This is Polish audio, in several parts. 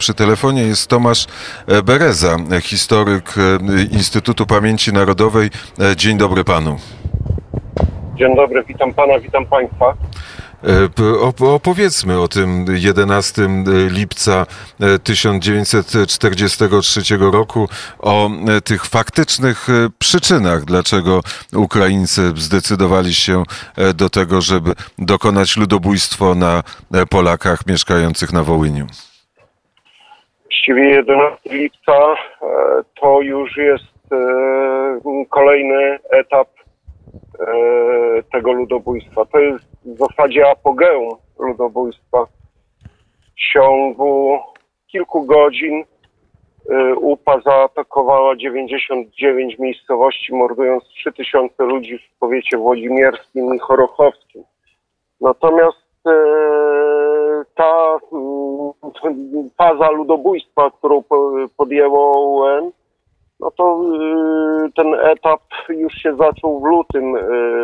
Przy telefonie jest Tomasz Bereza, historyk Instytutu Pamięci Narodowej. Dzień dobry panu. Dzień dobry, witam pana, witam państwa. Opowiedzmy o tym 11 lipca 1943 roku, o tych faktycznych przyczynach, dlaczego Ukraińcy zdecydowali się do tego, żeby dokonać ludobójstwa na Polakach mieszkających na Wołyniu. Właściwie 11 lipca to już jest kolejny etap tego ludobójstwa. To jest w zasadzie apogeum ludobójstwa. W ciągu kilku godzin UPA zaatakowała 99 miejscowości, mordując 3000 ludzi w powiecie włodzimierskim i chorochowskim. Natomiast ta faza ludobójstwa, którą podjęło OUN, no to ten etap już się zaczął w lutym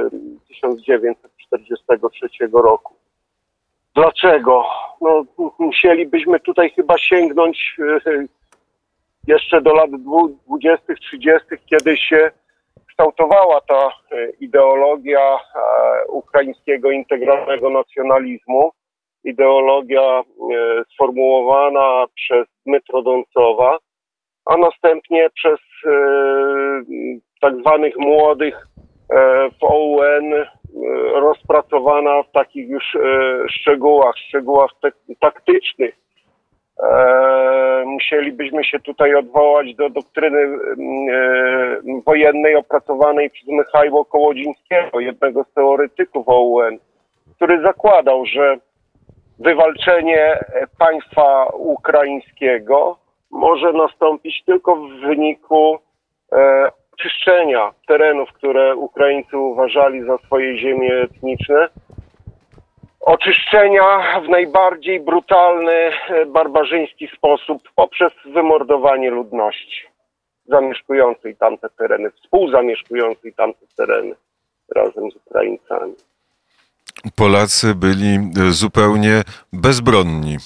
1943 roku. Dlaczego? No, musielibyśmy tutaj chyba sięgnąć jeszcze do lat 20., 30., kiedy się kształtowała ta ideologia ukraińskiego integralnego nacjonalizmu. Ideologia sformułowana przez Dmytro Doncowa, a następnie przez tak zwanych młodych w OUN rozpracowana w takich już szczegółach taktycznych. Musielibyśmy się tutaj odwołać do doktryny wojennej opracowanej przez Michała Kołodzińskiego, jednego z teoretyków OUN, który zakładał, że wywalczenie państwa ukraińskiego może nastąpić tylko w wyniku oczyszczenia terenów, które Ukraińcy uważali za swoje ziemie etniczne. Oczyszczenia w najbardziej brutalny, barbarzyński sposób poprzez wymordowanie ludności zamieszkującej tamte tereny, współzamieszkującej tamte tereny razem z Ukraińcami. Polacy byli zupełnie bezbronni.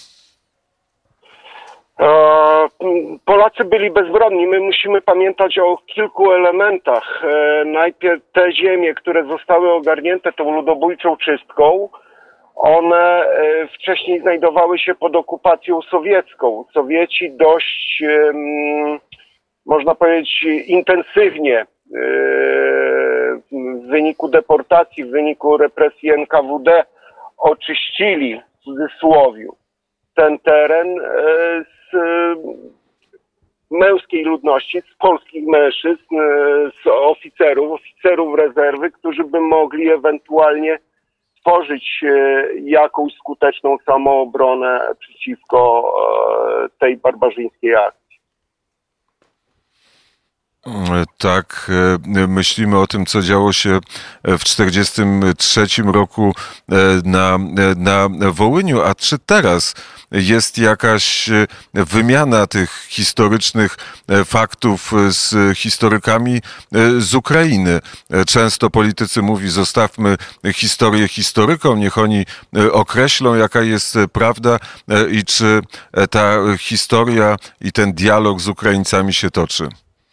Polacy byli bezbronni. My musimy pamiętać o kilku elementach. Najpierw te ziemie, które zostały ogarnięte tą ludobójczą czystką, one wcześniej znajdowały się pod okupacją sowiecką. Sowieci dość, można powiedzieć, intensywnie w wyniku deportacji, w wyniku represji NKWD oczyścili, w cudzysłowie, ten teren z męskiej ludności, z polskich mężczyzn, z oficerów rezerwy, którzy by mogli ewentualnie tworzyć jakąś skuteczną samoobronę przeciwko tej barbarzyńskiej akcji. Tak, myślimy o tym, co działo się w 1943 roku na Wołyniu, a czy teraz jest jakaś wymiana tych historycznych faktów z historykami z Ukrainy? Często politycy mówią, zostawmy historię historykom, niech oni określą, jaka jest prawda i czy ta historia i ten dialog z Ukraińcami się toczy.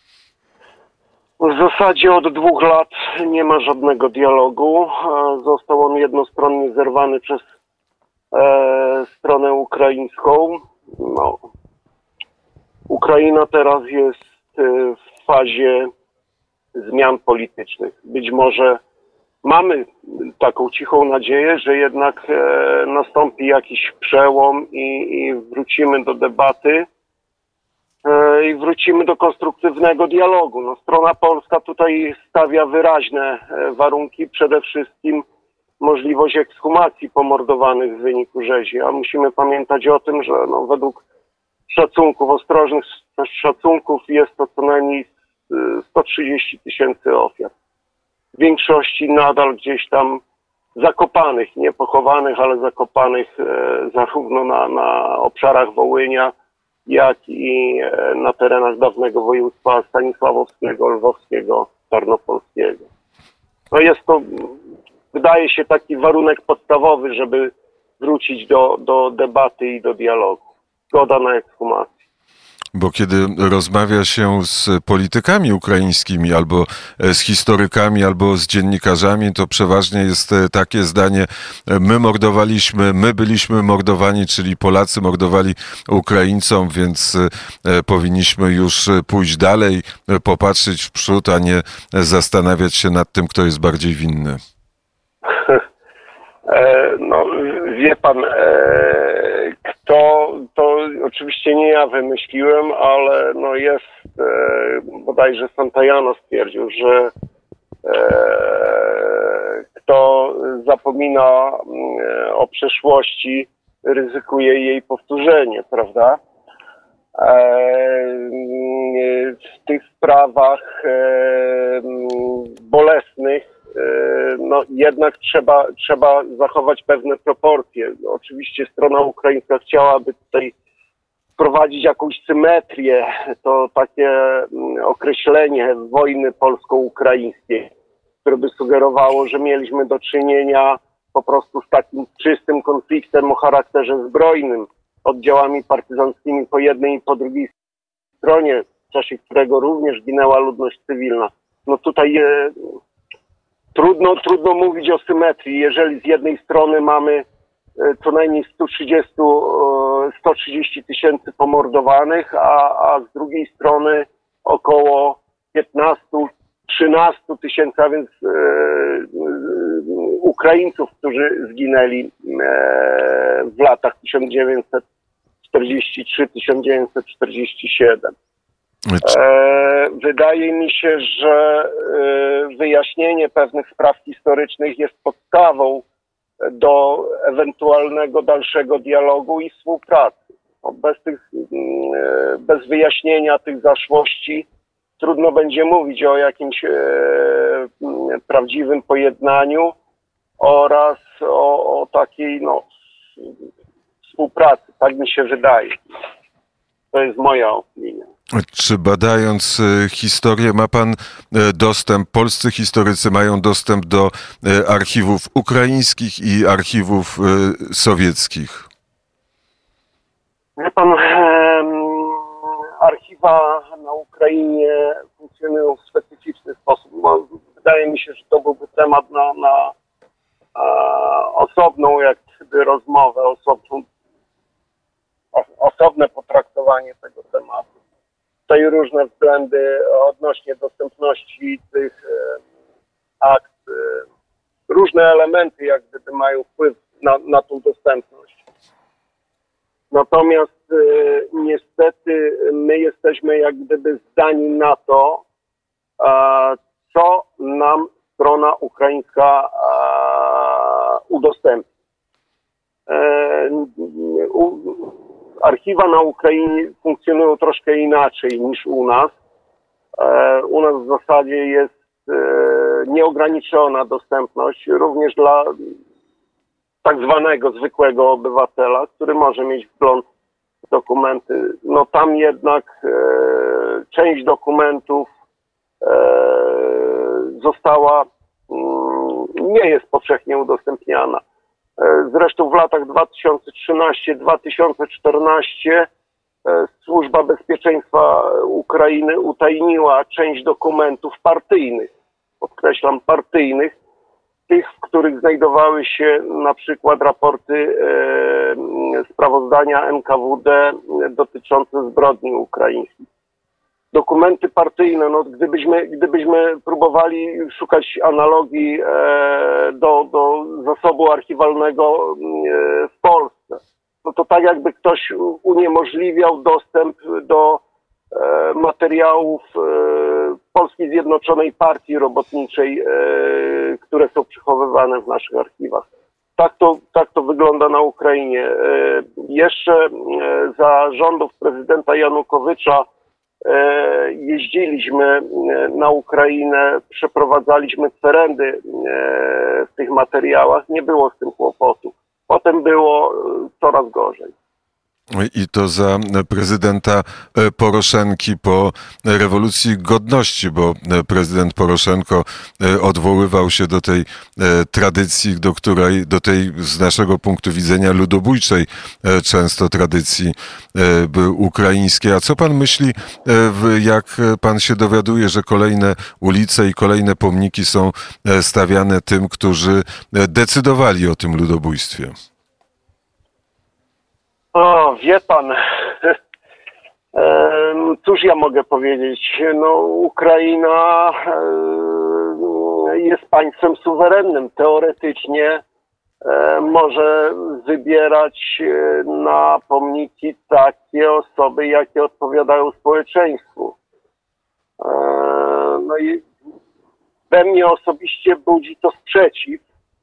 W zasadzie od 2 lat nie ma żadnego dialogu. Został on jednostronnie zerwany przez stronę ukraińską. No. Ukraina teraz jest w fazie zmian politycznych. Być może mamy taką cichą nadzieję, że jednak nastąpi jakiś przełom i wrócimy do debaty. I wrócimy do konstruktywnego dialogu. No, strona polska tutaj stawia wyraźne warunki, przede wszystkim możliwość ekshumacji pomordowanych w wyniku rzezi, a musimy pamiętać o tym, że no, według szacunków, ostrożnych szacunków jest to co najmniej 130 000 ofiar. W większości nadal gdzieś tam zakopanych, nie pochowanych, ale zakopanych zarówno na obszarach Wołynia, jak i na terenach dawnego województwa stanisławowskiego, lwowskiego, tarnopolskiego. No jest to, wydaje się, taki warunek podstawowy, żeby wrócić do debaty i do dialogu. zgoda na ekshumację. Bo kiedy rozmawia się z politykami ukraińskimi, albo z historykami, albo z dziennikarzami, to przeważnie jest takie zdanie: my mordowaliśmy, my byliśmy mordowani, czyli Polacy mordowali Ukraińcom, więc powinniśmy już pójść dalej, popatrzeć w przód, a nie zastanawiać się nad tym, kto jest bardziej winny. No, wie pan, to oczywiście nie ja wymyśliłem, ale no jest, bodajże Santayana stwierdził, że kto zapomina o przeszłości, ryzykuje jej powtórzenie, prawda? W tych sprawach bolesnych no jednak trzeba zachować pewne proporcje. Oczywiście strona ukraińska chciałaby tutaj wprowadzić jakąś symetrię, to takie określenie wojny polsko-ukraińskiej, które by sugerowało, że mieliśmy do czynienia po prostu z takim czystym konfliktem o charakterze zbrojnym, oddziałami partyzanckimi po jednej i po drugiej stronie, w czasie którego również ginęła ludność cywilna. No tutaj trudno mówić o symetrii, jeżeli z jednej strony mamy co najmniej 130 tysięcy pomordowanych, a z drugiej strony około 15-13 tysięcy, a więc Ukraińców, którzy zginęli w latach 1943-1947. Wydaje mi się, że wyjaśnienie pewnych spraw historycznych jest podstawą do ewentualnego dalszego dialogu i współpracy. Bez wyjaśnienia tych zaszłości trudno będzie mówić o jakimś prawdziwym pojednaniu oraz o takiej współpracy. Tak mi się wydaje. To jest moja opinia. Czy badając historię ma pan dostęp, polscy historycy mają dostęp do archiwów ukraińskich i archiwów sowieckich? Wie pan, archiwa na Ukrainie funkcjonują w specyficzny sposób. Wydaje mi się, że to byłby temat na osobną rozmowę, osobne potraktowanie tego tematu. Tutaj różne względy odnośnie dostępności tych akt, różne elementy jak gdyby mają wpływ na tą dostępność. Natomiast niestety my jesteśmy jak gdyby zdani na to, co nam strona ukraińska udostępni. Archiwa na Ukrainie funkcjonują troszkę inaczej niż u nas. U nas w zasadzie jest nieograniczona dostępność również dla tak zwanego zwykłego obywatela, który może mieć wgląd w dokumenty. No tam jednak część dokumentów nie jest powszechnie udostępniana. Zresztą w latach 2013-2014 Służba Bezpieczeństwa Ukrainy utajniła część dokumentów partyjnych, podkreślam partyjnych, tych, w których znajdowały się na przykład raporty sprawozdania NKWD dotyczące zbrodni ukraińskich. Dokumenty partyjne, no gdybyśmy próbowali szukać analogii do zasobu archiwalnego w Polsce, no to tak jakby ktoś uniemożliwiał dostęp do materiałów Polskiej Zjednoczonej Partii Robotniczej, które są przechowywane w naszych archiwach. Tak to wygląda na Ukrainie. Jeszcze za rządów prezydenta Janukowycza jeździliśmy na Ukrainę, przeprowadzaliśmy kwerendy w tych materiałach, nie było z tym kłopotu. Potem było coraz gorzej. I to za prezydenta Poroszenki po rewolucji godności, bo prezydent Poroszenko odwoływał się do tej tradycji, do tej z naszego punktu widzenia ludobójczej często tradycji ukraińskiej. A co pan myśli, jak pan się dowiaduje, że kolejne ulice i kolejne pomniki są stawiane tym, którzy decydowali o tym ludobójstwie? O, wie pan, cóż ja mogę powiedzieć? No, Ukraina jest państwem suwerennym. Teoretycznie może wybierać na pomniki takie osoby, jakie odpowiadają społeczeństwu. No i we mnie osobiście budzi to sprzeciw.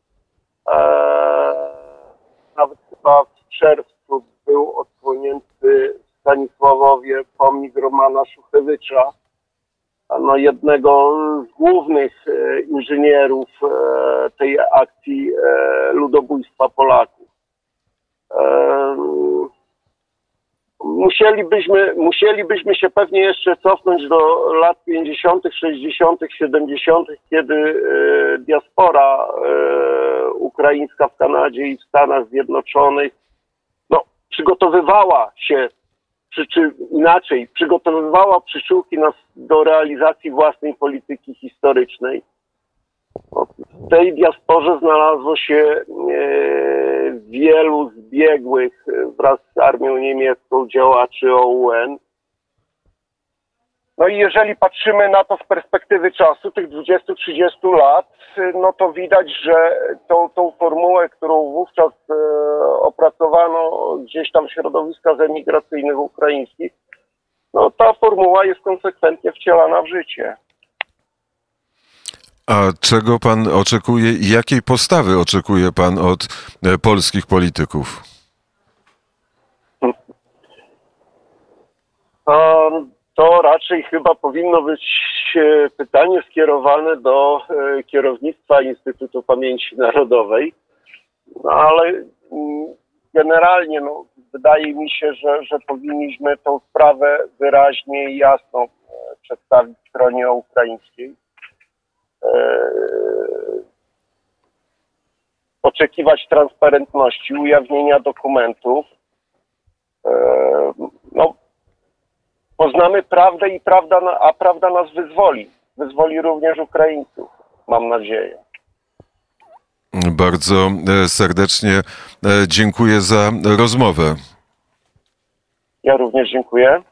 Nawet chyba w czerwcu był odsłonięty w Stanisławowie pomnik Romana Szuchewycza, no jednego z głównych inżynierów tej akcji ludobójstwa Polaków. Musielibyśmy się pewnie jeszcze cofnąć do lat 50., 60., 70., kiedy diaspora ukraińska w Kanadzie i w Stanach Zjednoczonych przygotowywała się, czy inaczej, przygotowywała przyczółki do realizacji własnej polityki historycznej. W tej diasporze znalazło się wielu zbiegłych wraz z armią niemiecką działaczy OUN. No i jeżeli patrzymy na to z perspektywy czasu, tych 20-30 lat, no to widać, że tą formułę, którą wówczas opracowano gdzieś tam w środowiskach emigracyjnych ukraińskich, no ta formuła jest konsekwentnie wcielana w życie. A czego pan oczekuje i jakiej postawy oczekuje pan od polskich polityków? To raczej chyba powinno być pytanie skierowane do kierownictwa Instytutu Pamięci Narodowej, no ale generalnie wydaje mi się, że powinniśmy tą sprawę wyraźnie i jasno przedstawić stronie ukraińskiej. Oczekiwać transparentności, ujawnienia dokumentów. Poznamy prawdę a prawda nas wyzwoli. Wyzwoli również Ukraińców, mam nadzieję. Bardzo serdecznie dziękuję za rozmowę. Ja również dziękuję.